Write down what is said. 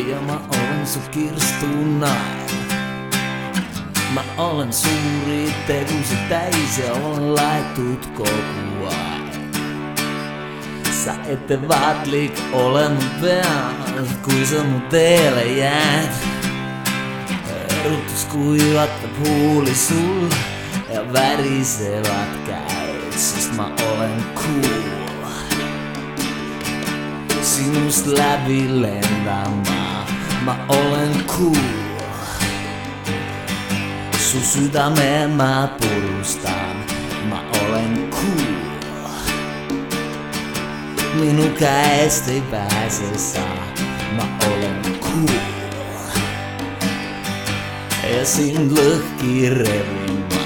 Ja mä olen sun kirstunainen. Mä olen suuri tegusi täis ja olen laitut koko ajan. Sä ette vaatlik ole mun peal, kui sa mu teele jääd. Erutus kuivatab huuli sul ja värisevad käed, sest mä olen cool. Sinust läbi lentämään, mä olen cool. Sun sydämeen mä purustan, mä olen cool. Minun käestä ei pääse saa, mä olen cool. Ja sin lõhki revin